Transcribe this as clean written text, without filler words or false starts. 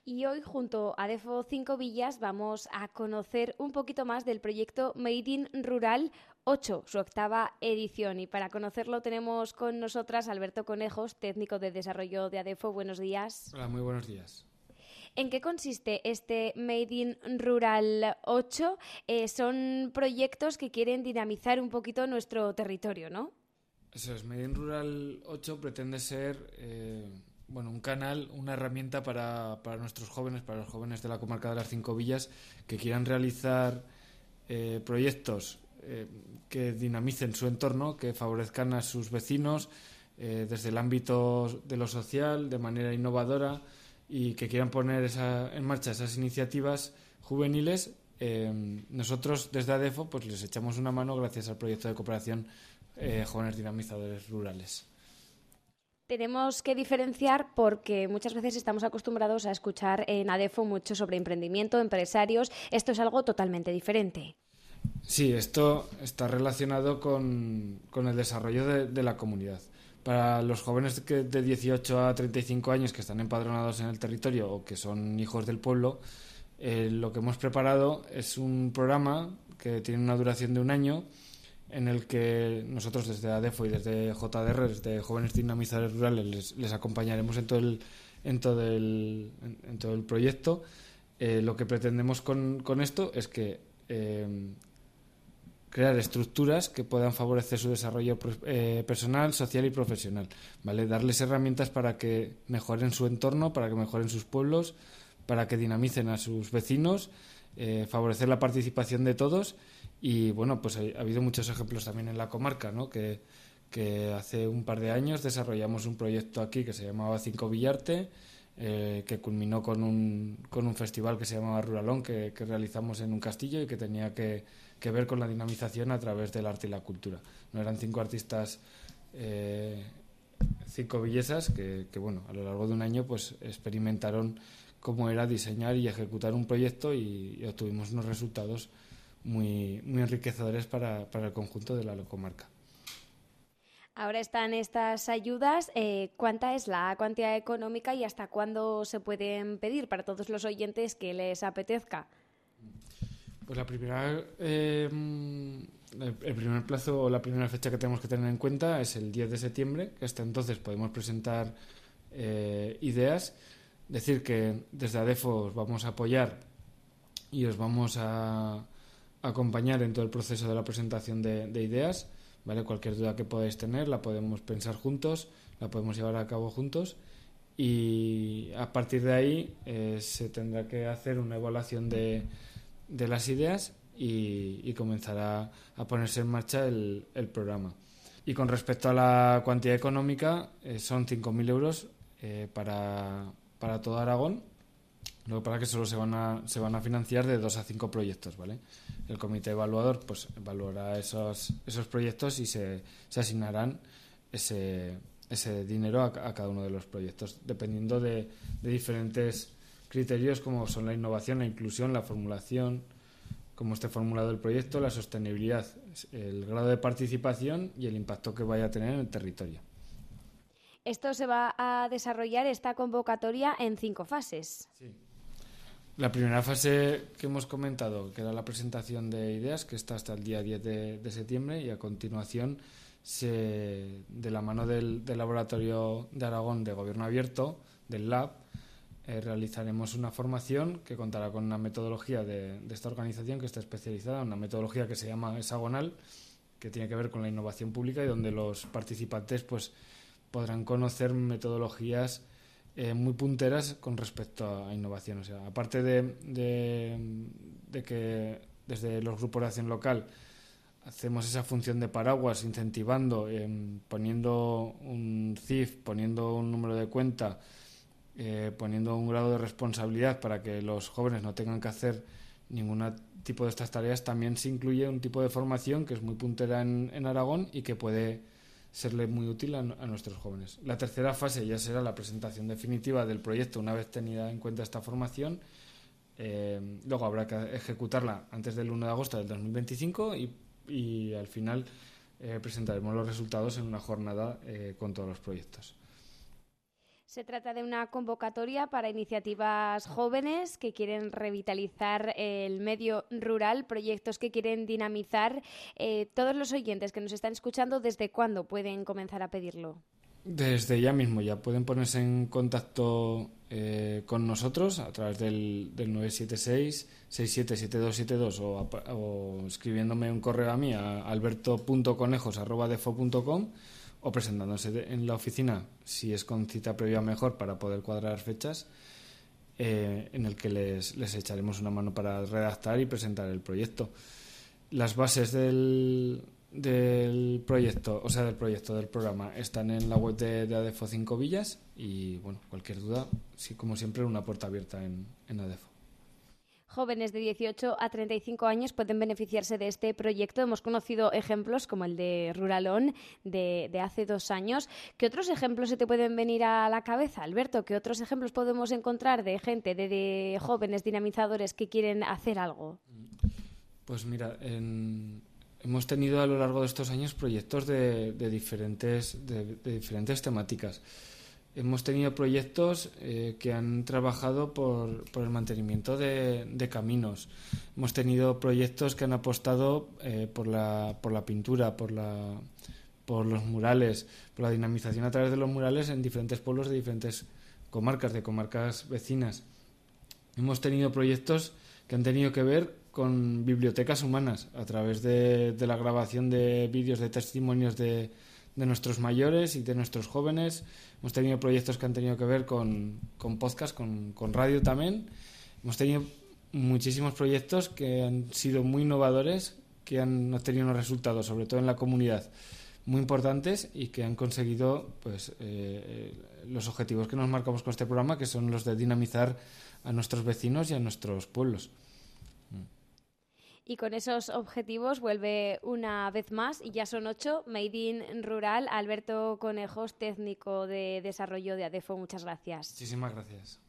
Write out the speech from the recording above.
Y hoy, junto a Adefo 5 Villas, vamos a conocer un poquito más del proyecto Made in Rural 8, su octava edición. Y para conocerlo tenemos con nosotras a Alberto Conejos, técnico de desarrollo de Adefo. Buenos días. Hola, muy buenos días. ¿En qué consiste este Made in Rural 8? Son proyectos que quieren dinamizar un poquito nuestro territorio, ¿no? Eso es, Made in Rural 8 pretende ser un canal, una herramienta para nuestros jóvenes, para los jóvenes de la comarca de las Cinco Villas que quieran realizar proyectos que dinamicen su entorno, que favorezcan a sus vecinos desde el ámbito de lo social, de manera innovadora, y que quieran poner en marcha esas iniciativas juveniles. Nosotros desde ADEFO pues les echamos una mano gracias al proyecto de cooperación Jóvenes Dinamizadores Rurales. Tenemos que diferenciar porque muchas veces estamos acostumbrados a escuchar en ADEFO mucho sobre emprendimiento, empresarios. Esto es algo totalmente diferente. Sí, esto está relacionado con el desarrollo de la comunidad. Para los jóvenes de 18 a 35 años que están empadronados en el territorio o que son hijos del pueblo, lo que hemos preparado es un programa que tiene una duración de un año, en el que nosotros desde ADEFO y desde JDR, desde Jóvenes Dinamizadores Rurales, les acompañaremos en todo el proyecto. Lo que pretendemos con esto es que crear estructuras que puedan favorecer su desarrollo personal, social y profesional, ¿vale? Darles herramientas para que mejoren su entorno, para que mejoren sus pueblos, para que dinamicen a sus vecinos, favorecer la participación de todos. Y bueno, pues ha habido muchos ejemplos también en la comarca, ¿no? Que hace un par de años desarrollamos un proyecto aquí que se llamaba Cinco Villarte, que culminó con un festival que se llamaba Ruralón, que realizamos en un castillo y que tenía que ver con la dinamización a través del arte y la cultura. No eran 5 artistas, 5 villesas que bueno, a lo largo de un año pues experimentaron cómo era diseñar y ejecutar un proyecto y obtuvimos unos resultados muy enriquecedores para el conjunto de la comarca. Ahora están estas ayudas. ¿Cuánta es la cuantía económica y hasta cuándo se pueden pedir para todos los oyentes que les apetezca? Pues el primer plazo o la primera fecha que tenemos que tener en cuenta es el 10 de septiembre, que hasta entonces podemos presentar ideas. Decir que desde ADEFO os vamos a apoyar y os vamos a acompañar en todo el proceso de la presentación de ideas, ¿vale? Cualquier duda que podáis tener la podemos pensar juntos, la podemos llevar a cabo juntos, y a partir de ahí se tendrá que hacer una evaluación de las ideas y comenzará a ponerse en marcha el programa. Y con respecto a la cuantía económica, son 5.000 euros para todo Aragón. Lo que pasa es que solo se van a financiar de 2 a 5 proyectos, ¿vale? El comité evaluador pues evaluará esos proyectos y se asignarán ese dinero a cada uno de los proyectos, dependiendo de diferentes criterios como son la innovación, la inclusión, la formulación, cómo esté formulado el proyecto, la sostenibilidad, el grado de participación y el impacto que vaya a tener en el territorio. Esto se va a desarrollar, esta convocatoria, en 5 fases. Sí. La primera fase que hemos comentado, que era la presentación de ideas, que está hasta el día 10 de septiembre, y a continuación, de la mano del Laboratorio de Aragón de Gobierno Abierto, del LAB, realizaremos una formación que contará con una metodología de esta organización que está especializada, una metodología que se llama hexagonal, que tiene que ver con la innovación pública y donde los participantes pues podrán conocer metodologías muy punteras con respecto a innovación. O sea, aparte de que desde los grupos de acción local hacemos esa función de paraguas, incentivando, poniendo un CIF, poniendo un número de cuenta, poniendo un grado de responsabilidad para que los jóvenes no tengan que hacer ningún tipo de estas tareas, también se incluye un tipo de formación que es muy puntera en Aragón y que puede serle muy útil a nuestros jóvenes. La tercera fase ya será la presentación definitiva del proyecto una vez tenida en cuenta esta formación. Luego habrá que ejecutarla antes del 1 de agosto del 2025 y al final presentaremos los resultados en una jornada con todos los proyectos. Se trata de una convocatoria para iniciativas jóvenes que quieren revitalizar el medio rural, proyectos que quieren dinamizar. Todos los oyentes que nos están escuchando, ¿desde cuándo pueden comenzar a pedirlo? Desde ya mismo, ya pueden ponerse en contacto con nosotros a través del 976-677272 o escribiéndome un correo a mí a alberto.conejos@defo.com o presentándose en la oficina, si es con cita previa mejor para poder cuadrar fechas, en el que les echaremos una mano para redactar y presentar el proyecto. Las bases del proyecto, del programa, están en la web de ADEFO 5 Villas y, bueno, cualquier duda, sí, como siempre, una puerta abierta en ADEFO. Jóvenes de 18 a 35 años pueden beneficiarse de este proyecto. Hemos conocido ejemplos como el de Ruralón de hace 2 años. ¿Qué otros ejemplos se te pueden venir a la cabeza, Alberto? ¿Qué otros ejemplos podemos encontrar de gente, de jóvenes dinamizadores que quieren hacer algo? Pues mira, hemos tenido a lo largo de estos años proyectos de diferentes temáticas. Hemos tenido proyectos que han trabajado por el mantenimiento de caminos. Hemos tenido proyectos que han apostado por la pintura, por los murales, por la dinamización a través de los murales en diferentes pueblos de diferentes comarcas, de comarcas vecinas. Hemos tenido proyectos que han tenido que ver con bibliotecas humanas a través de la grabación de vídeos de testimonios de nuestros mayores y de nuestros jóvenes. Hemos tenido proyectos que han tenido que ver con podcast, con radio también. Hemos tenido muchísimos proyectos que han sido muy innovadores, que han obtenido unos resultados, sobre todo en la comunidad, muy importantes y que han conseguido pues los objetivos que nos marcamos con este programa, que son los de dinamizar a nuestros vecinos y a nuestros pueblos. Y con esos objetivos vuelve una vez más, y ya son 8, Made in Rural. Alberto Conejos, técnico de desarrollo de ADEFO, muchas gracias. Muchísimas gracias.